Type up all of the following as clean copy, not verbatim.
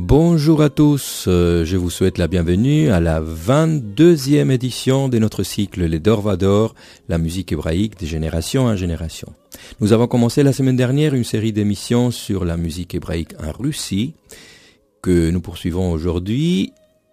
Bonjour à tous, je vous souhaite la bienvenue à la 22e édition de notre cycle Les Dorvador, la musique hébraïque de génération en génération. Nous avons commencé la semaine dernière une série d'émissions sur la musique hébraïque en Russie, que nous poursuivons aujourd'hui,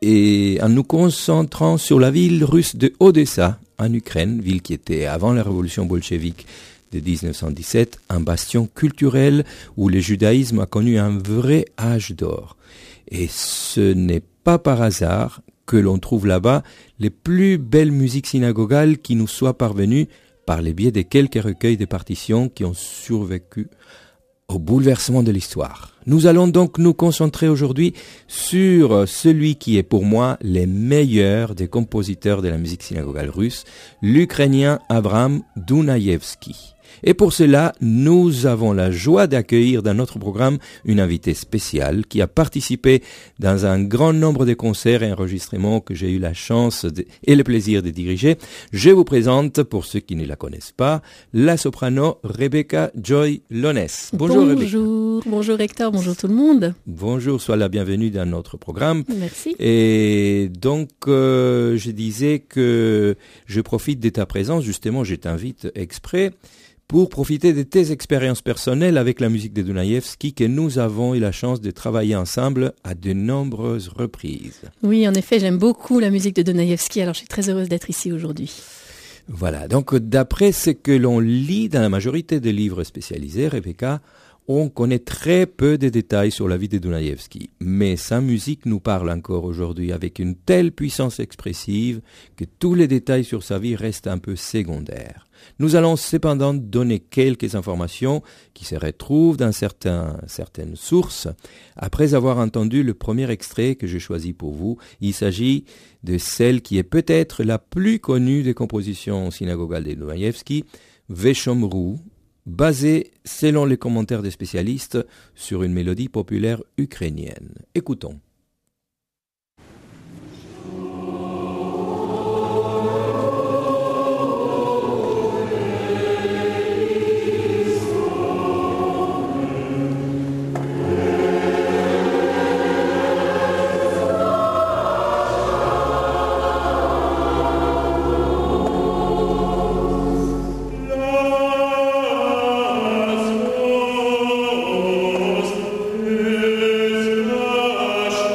et en nous concentrant sur la ville russe de Odessa, en Ukraine, ville qui était avant la révolution bolchevique de 1917, un bastion culturel où le judaïsme a connu un vrai âge d'or. Et ce n'est pas par hasard que l'on trouve là-bas les plus belles musiques synagogales qui nous soient parvenues par le biais de quelques recueils de partitions qui ont survécu au bouleversement de l'histoire. Nous allons donc nous concentrer aujourd'hui sur celui qui est pour moi le meilleur des compositeurs de la musique synagogale russe, l'Ukrainien Avram Dunayevski. Et pour cela, nous avons la joie d'accueillir dans notre programme une invitée spéciale qui a participé dans un grand nombre de concerts et enregistrements que j'ai eu la chance et le plaisir de diriger. Je vous présente, pour ceux qui ne la connaissent pas, la soprano Rebecca Joy Lones. Bonjour Rebecca. Bonjour Hector, bonjour tout le monde. Bonjour, sois la bienvenue dans notre programme. Merci. Et donc, je disais que je profite de ta présence, justement, je t'invite exprès, pour profiter de tes expériences personnelles avec la musique de Dunayevski que nous avons eu la chance de travailler ensemble à de nombreuses reprises. Oui, en effet, j'aime beaucoup la musique de Dunayevski, alors je suis très heureuse d'être ici aujourd'hui. Voilà, donc d'après ce que l'on lit dans la majorité des livres spécialisés, Rebecca, on connaît très peu de détails sur la vie de Dunayevski, mais sa musique nous parle encore aujourd'hui avec une telle puissance expressive que tous les détails sur sa vie restent un peu secondaires. Nous allons cependant donner quelques informations qui se retrouvent dans certaines sources. Après avoir entendu le premier extrait que j'ai choisi pour vous, il s'agit de celle qui est peut-être la plus connue des compositions synagogales de Dunayevski, Veshomru, basée, selon les commentaires des spécialistes, sur une mélodie populaire ukrainienne. Écoutons. Last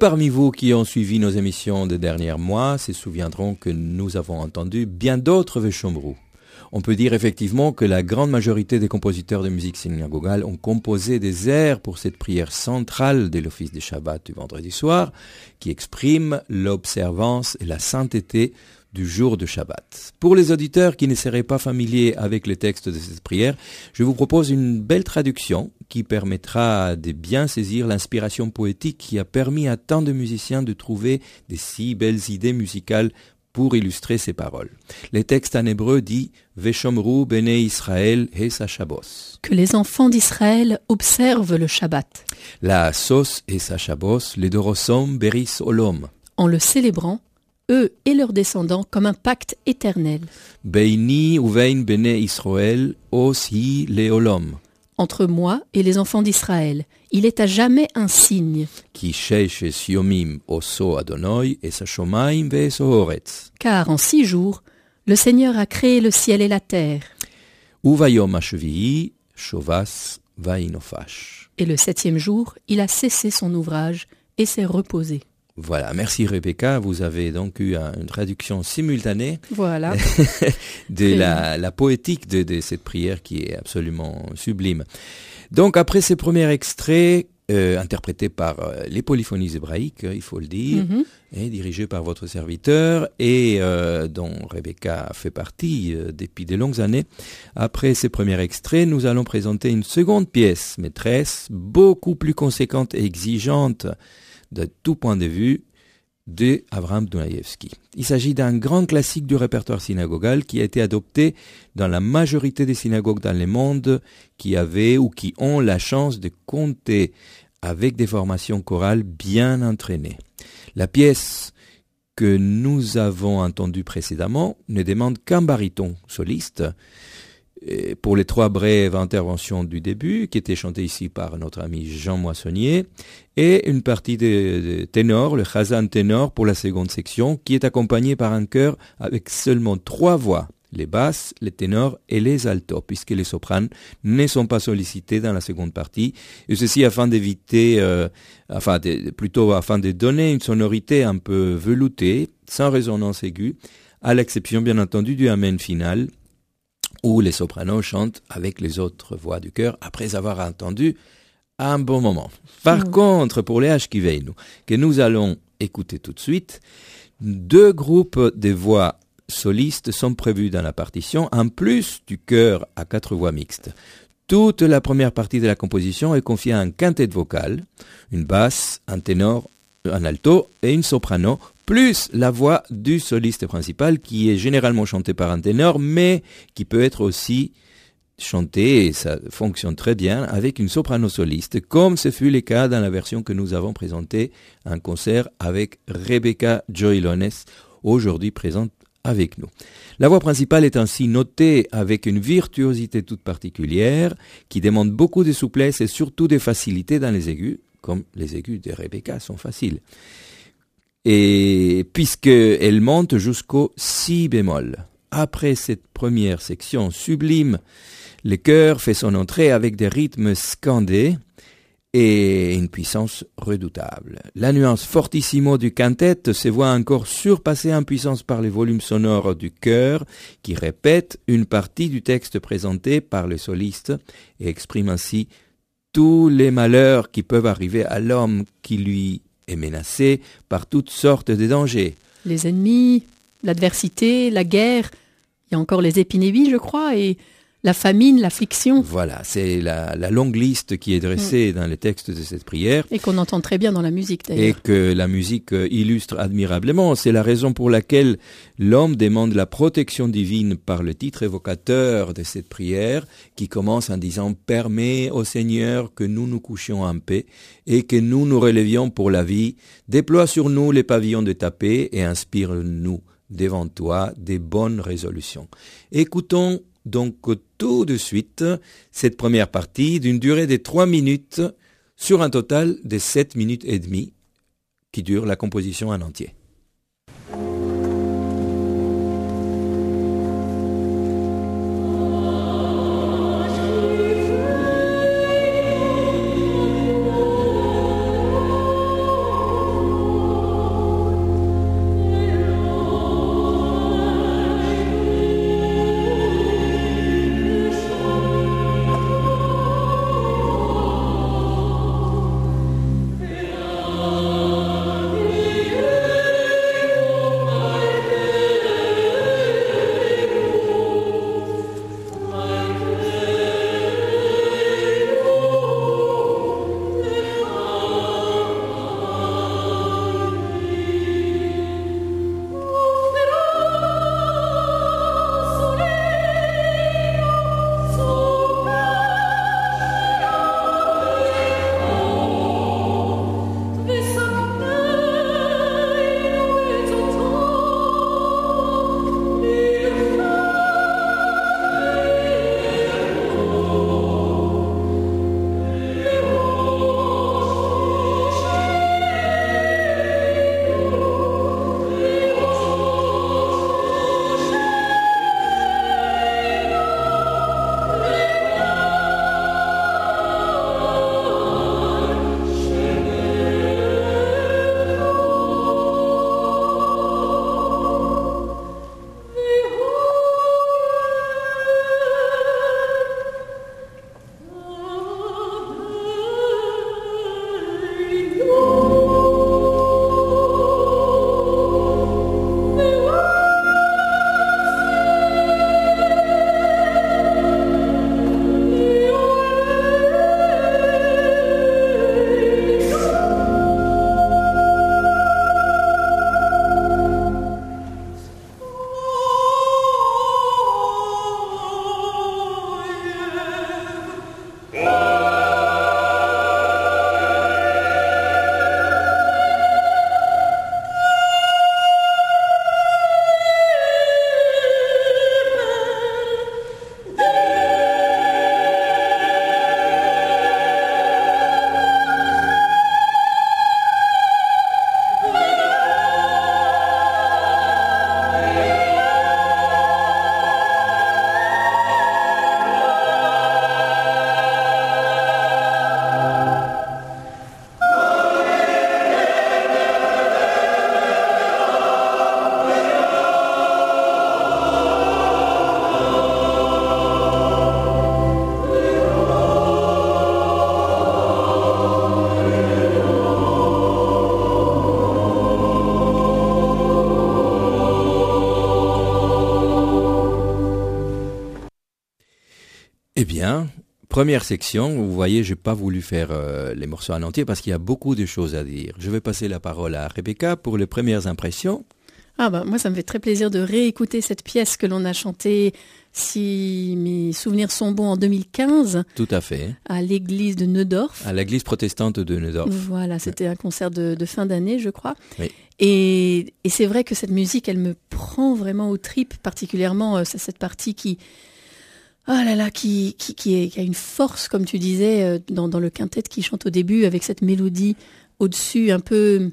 parmi vous qui ont suivi nos émissions des derniers mois se souviendront que nous avons entendu bien d'autres Veshomru. On peut dire effectivement que la grande majorité des compositeurs de musique synagogale ont composé des airs pour cette prière centrale de l'office des Shabbat du vendredi soir, qui exprime l'observance et la sainteté du jour de Shabbat. Pour les auditeurs qui ne seraient pas familiers avec les textes de cette prière, je vous propose une belle traduction qui permettra de bien saisir l'inspiration poétique qui a permis à tant de musiciens de trouver de si belles idées musicales pour illustrer ces paroles. Les textes en hébreu dit « Veshomru bene Israël hes ha-Shabbos » Que les enfants d'Israël observent le Shabbat. La sos hes ha-Shabbos le dorosom beris olom. En le célébrant, eux et leurs descendants, comme un pacte éternel. Beini uvein bene Israël os hi leolom. Entre moi et les enfants d'Israël, il est à jamais un signe. Ki sheishes yomim oso Adonai es ha-shomayim ve'es ha'oretz. Car en 6 jours, le Seigneur a créé le ciel et la terre. Uvayom ha-shvi'i shovas va'inofash. Et le 7e jour, il a cessé son ouvrage et s'est reposé. Voilà, merci Rebecca, vous avez donc eu une traduction simultanée Voilà. de la poétique de cette prière qui est absolument sublime. Donc après ces premiers extraits interprétés par les polyphonies hébraïques, il faut le dire, et dirigés par votre serviteur et dont Rebecca fait partie depuis de longues années, après ces premiers extraits, nous allons présenter une seconde pièce maîtresse, beaucoup plus conséquente et exigeante de tout point de vue, de Avraham Dunayevsky. Il s'agit d'un grand classique du répertoire synagogal qui a été adopté dans la majorité des synagogues dans le monde qui avaient ou qui ont la chance de compter avec des formations chorales bien entraînées. La pièce que nous avons entendue précédemment ne demande qu'un baryton soliste, pour les 3 brèves interventions du début, qui étaient chantées ici par notre ami Jean Moissonnier, et une partie de ténor, le chazan ténor pour la seconde section, qui est accompagnée par un chœur avec seulement 3 voix, les basses, les ténors et les altos, puisque les sopranes ne sont pas sollicités dans la seconde partie, et ceci afin d'éviter, plutôt afin de donner une sonorité un peu veloutée, sans résonance aiguë, à l'exception bien entendu du amen final, où les sopranos chantent avec les autres voix du chœur après avoir entendu un bon moment. Par contre, pour les Ashkiveinu, que nous allons écouter tout de suite, 2 groupes de voix solistes sont prévus dans la partition, en plus du chœur à 4 voix mixtes. Toute la première partie de la composition est confiée à un quintet vocal, une basse, un ténor, un alto et une soprano, plus la voix du soliste principal qui est généralement chantée par un ténor, mais qui peut être aussi chantée, et ça fonctionne très bien, avec une soprano soliste, comme ce fut le cas dans la version que nous avons présentée en concert avec Rebecca Joylones, aujourd'hui présente avec nous. La voix principale est ainsi notée avec une virtuosité toute particulière, qui demande beaucoup de souplesse et surtout de facilité dans les aigus, comme les aigus de Rebecca sont faciles. Et puisqu'elle monte jusqu'au si bémol. Après cette première section sublime, le chœur fait son entrée avec des rythmes scandés et une puissance redoutable. La nuance fortissimo du quintet se voit encore surpassée en puissance par les volumes sonores du chœur qui répète une partie du texte présenté par le soliste et exprime ainsi tous les malheurs qui peuvent arriver à l'homme qui lui est menacé par toutes sortes de dangers. Les ennemis, l'adversité, la guerre, il y a encore les épidémies, je crois, et la famine, l'affliction. Voilà, c'est la longue liste qui est dressée dans les textes de cette prière. Et qu'on entend très bien dans la musique d'ailleurs. Et que la musique illustre admirablement. C'est la raison pour laquelle l'homme demande la protection divine par le titre évocateur de cette prière qui commence en disant « Permets au Seigneur que nous nous couchions en paix et que nous nous relevions pour la vie. Déploie sur nous les pavillons de ta paix et inspire-nous devant toi des bonnes résolutions. » Écoutons donc tout de suite cette première partie d'une durée de 3 minutes sur un total de 7 minutes et demie qui dure la composition en entier. Eh bien, première section, vous voyez, j'ai pas voulu faire les morceaux en entier parce qu'il y a beaucoup de choses à dire. Je vais passer la parole à Rebecca pour les premières impressions. Ah bah, moi, ça me fait très plaisir de réécouter cette pièce que l'on a chantée, si mes souvenirs sont bons, en 2015. Tout à fait. À l'église de Neudorf. À l'église protestante de Neudorf. Voilà, c'était un concert de fin d'année, je crois. Oui. Et c'est vrai que cette musique, elle me prend vraiment aux tripes, particulièrement cette partie qui a une force, comme tu disais, dans le quintet qui chante au début, avec cette mélodie au-dessus, un peu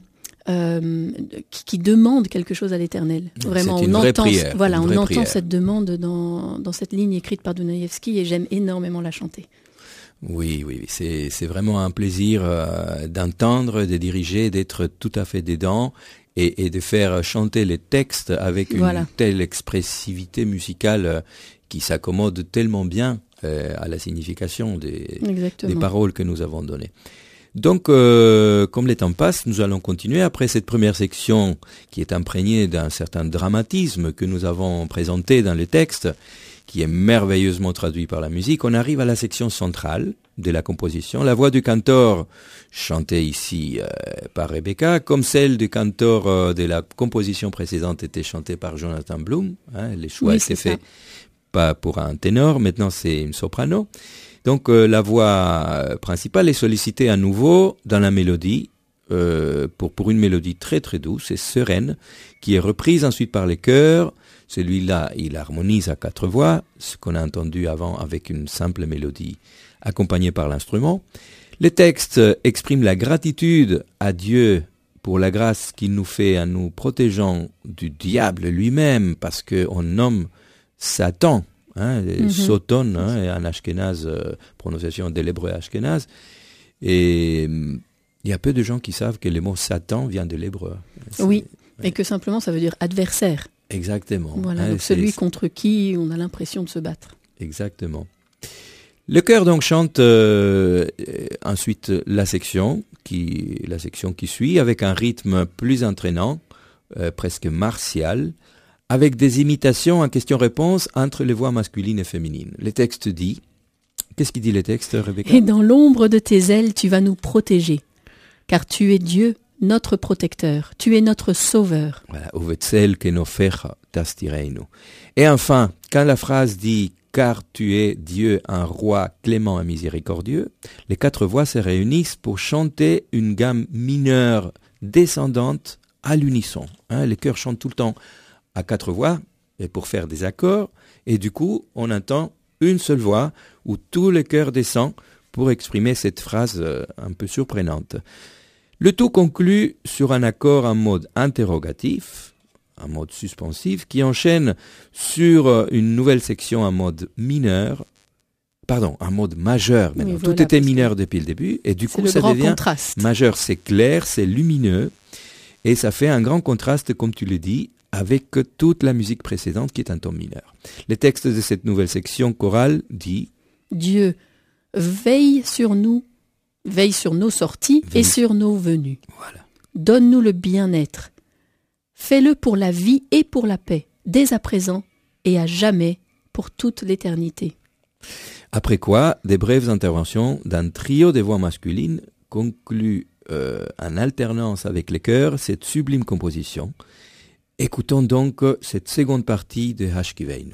qui demande quelque chose à l'Éternel. Vraiment, c'est une vraie prière. Voilà, on entend prière. cette demande dans cette ligne écrite par Dostoïevski et j'aime énormément la chanter. Oui, c'est vraiment un plaisir d'entendre, de diriger, d'être tout à fait dedans et de faire chanter les textes avec une telle expressivité musicale qui s'accommode tellement bien à la signification des paroles que nous avons données. Donc, comme les temps passent, nous allons continuer. Après cette première section qui est imprégnée d'un certain dramatisme que nous avons présenté dans les textes, qui est merveilleusement traduit par la musique, on arrive à la section centrale de la composition. La voix du cantor, chantée ici par Rebecca, comme celle du cantor de la composition précédente était chantée par Jonathan Bloom. Les choix étaient faits pas pour un ténor, maintenant c'est une soprano. Donc la voix principale est sollicitée à nouveau dans la mélodie, pour une mélodie très très douce et sereine, qui est reprise ensuite par les chœurs. Celui-là, il harmonise à 4 voix, ce qu'on a entendu avant avec une simple mélodie accompagnée par l'instrument. Les textes expriment la gratitude à Dieu pour la grâce qu'il nous fait en nous protégeant du diable lui-même, parce qu'on nomme Satan, Soton, en ashkénaze, prononciation de l'hébreu ashkénaze. Et il y a peu de gens qui savent que le mot Satan vient de l'hébreu. Oui, et que simplement ça veut dire adversaire. Exactement. Voilà, donc celui contre qui on a l'impression de se battre. Exactement. Le chœur donc chante ensuite la section qui suit avec un rythme plus entraînant, presque martial, avec des imitations en question-réponse entre les voix masculines et féminines. Le texte dit, qu'est-ce qu'il dit le texte, Rebecca ? Et dans l'ombre de tes ailes, tu vas nous protéger, car tu es Dieu, notre protecteur, tu es notre sauveur. Voilà, uvetzel que no fecha tastireinu. Et enfin, quand la phrase dit « car tu es Dieu, un roi clément et miséricordieux », les 4 voix se réunissent pour chanter une gamme mineure descendante à l'unisson. Les chœurs chantent tout le temps à 4 voix et pour faire des accords, et du coup, on entend une seule voix où tout le chœur descend pour exprimer cette phrase un peu surprenante. Le tout conclut sur un accord en mode interrogatif, en mode suspensif, qui enchaîne sur une nouvelle section en mode mineur, en mode majeur. Oui, voilà, tout était mineur depuis le début, et du coup ça devient contraste. Majeur, c'est clair, c'est lumineux, et ça fait un grand contraste, comme tu le dis, avec toute la musique précédente qui est un ton mineur. Le texte de cette nouvelle section chorale dit « Dieu, veille sur nous, veille sur nos sorties et sur nos venues. Voilà. Donne-nous le bien-être. Fais-le pour la vie et pour la paix, dès à présent et à jamais, pour toute l'éternité. » Après quoi, des brèves interventions d'un trio de voix masculines concluent en alternance avec les chœurs cette sublime composition. Écoutons donc cette seconde partie de Hashkiveinu.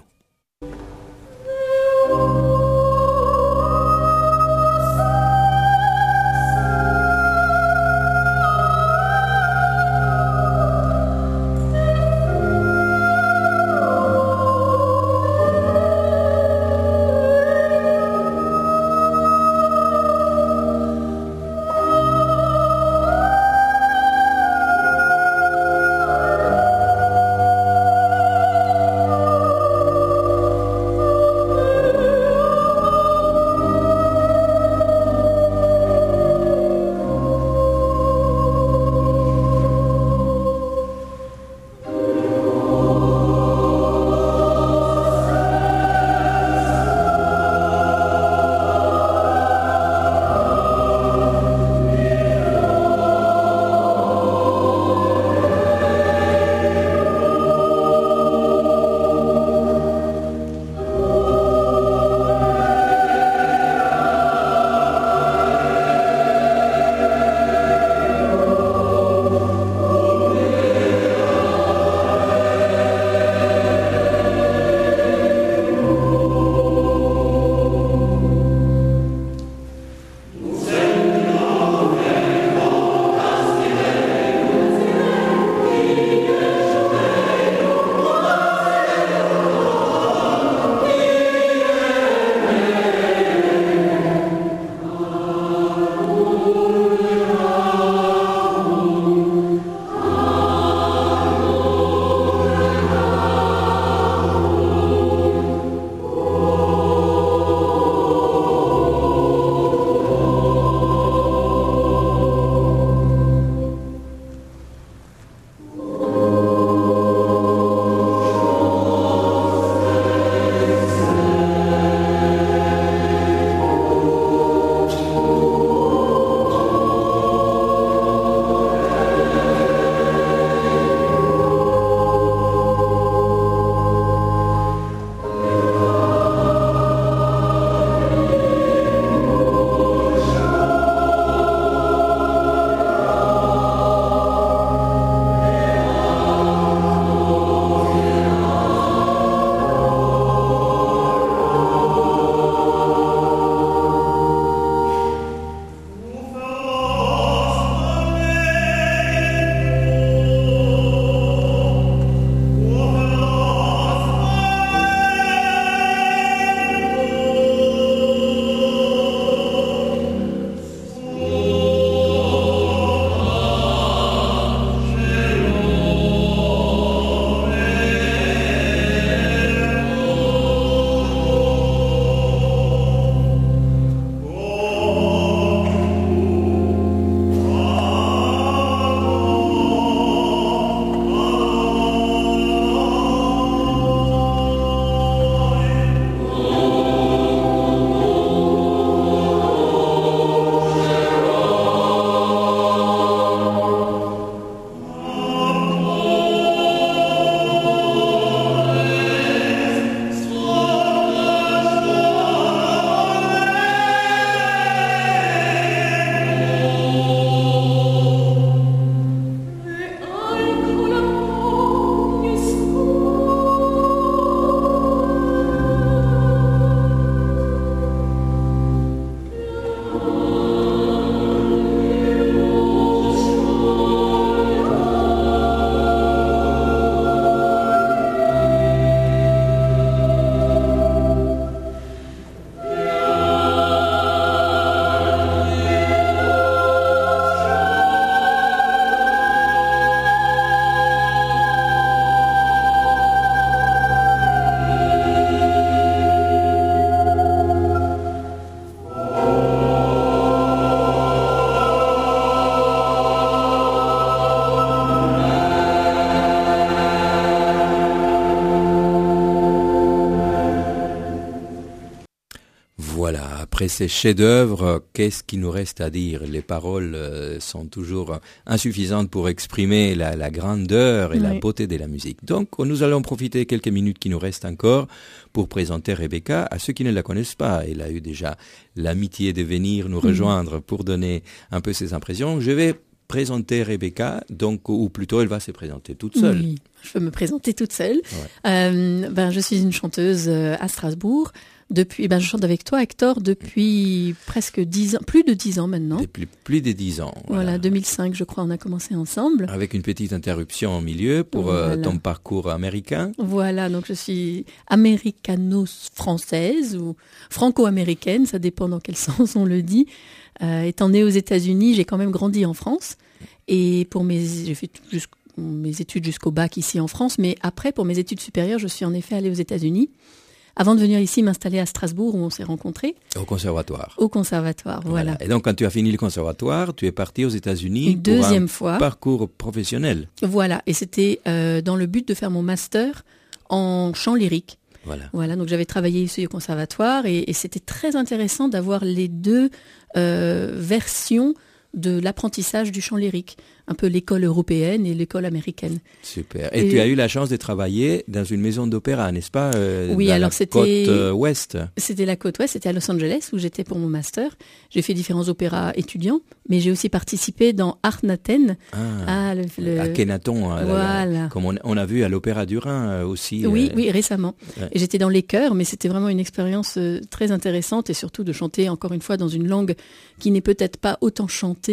Après ces chefs-d'œuvre, qu'est-ce qu'il nous reste à dire? Les paroles sont toujours insuffisantes pour exprimer la grandeur et la beauté de la musique. Donc, nous allons profiter quelques minutes qui nous restent encore pour présenter Rebecca à ceux qui ne la connaissent pas. Elle a eu déjà l'amitié de venir nous rejoindre pour donner un peu ses impressions. Je vais présenter Rebecca, donc, ou plutôt elle va se présenter toute seule. Oui, je peux me présenter toute seule. Ouais. Je suis une chanteuse à Strasbourg. Depuis, je chante avec toi, Hector, depuis presque 10 ans, plus de 10 ans maintenant. Depuis plus de 10 ans. Voilà, 2005, je crois, on a commencé ensemble. Avec une petite interruption au milieu pour ton parcours américain. Voilà, donc je suis américano-française ou franco-américaine, ça dépend dans quel sens on le dit. Étant née aux États-Unis, j'ai quand même grandi en France. Et j'ai fait mes études jusqu'au bac ici en France, mais après, pour mes études supérieures, je suis en effet allée aux États-Unis. Avant de venir ici m'installer à Strasbourg où on s'est rencontrés. Au conservatoire. Au conservatoire, voilà. Et donc quand tu as fini le conservatoire, tu es parti aux États-Unis une deuxième fois. Parcours professionnel. Voilà, et c'était dans le but de faire mon master en chant lyrique. Voilà, donc j'avais travaillé ici au conservatoire et c'était très intéressant d'avoir les deux versions de l'apprentissage du chant lyrique, un peu l'école européenne et l'école américaine. Super. Et tu as eu la chance de travailler dans une maison d'opéra, n'est-ce pas? Oui, alors c'était côte ouest. C'était la côte ouest, c'était à Los Angeles où j'étais pour mon master. J'ai fait différents opéras étudiants, mais j'ai aussi participé dans Arnaten. À Kenaton, voilà. Comme on a vu à l'Opéra du Rhin aussi. Oui, récemment. Ouais. Et j'étais dans les chœurs, mais c'était vraiment une expérience très intéressante et surtout de chanter encore une fois dans une langue qui n'est peut-être pas autant chantée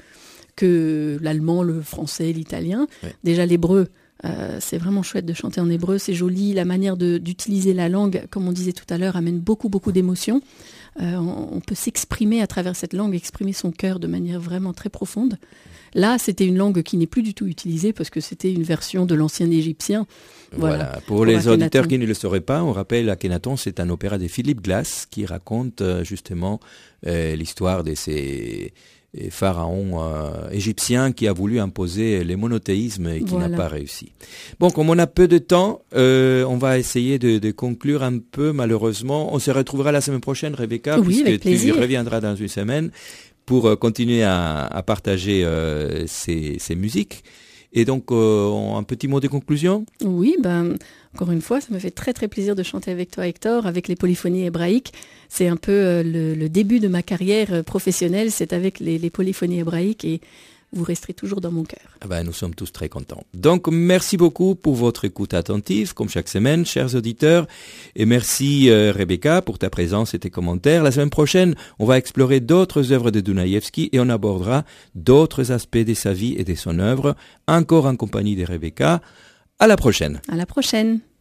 que l'allemand, le français, l'italien. Ouais. Déjà l'hébreu, c'est vraiment chouette de chanter en hébreu, c'est joli. La manière d'utiliser la langue, comme on disait tout à l'heure, amène beaucoup d'émotions. On peut s'exprimer à travers cette langue, exprimer son cœur de manière vraiment très profonde. Là, c'était une langue qui n'est plus du tout utilisée parce que c'était une version de l'ancien égyptien. Voilà. Pour les auditeurs qui ne le sauraient pas, on rappelle Akhenaton, c'est un opéra de Philip Glass qui raconte justement l'histoire de ces pharaon égyptien qui a voulu imposer les monothéismes et qui n'a pas réussi. Bon, comme on a peu de temps, on va essayer de conclure un peu, malheureusement. On se retrouvera la semaine prochaine, Rebecca, puisque tu reviendras dans une semaine pour continuer à partager ces musiques. Et donc, un petit mot de conclusion? Oui, encore une fois, ça me fait très très plaisir de chanter avec toi, Hector, avec les polyphonies hébraïques. C'est un peu le début de ma carrière professionnelle, c'est avec les polyphonies hébraïques et vous resterez toujours dans mon cœur. Nous sommes tous très contents. Donc, merci beaucoup pour votre écoute attentive, comme chaque semaine, chers auditeurs. Et merci, Rebecca, pour ta présence et tes commentaires. La semaine prochaine, on va explorer d'autres œuvres de Dunayevsky et on abordera d'autres aspects de sa vie et de son œuvre, encore en compagnie de Rebecca. À la prochaine. À la prochaine.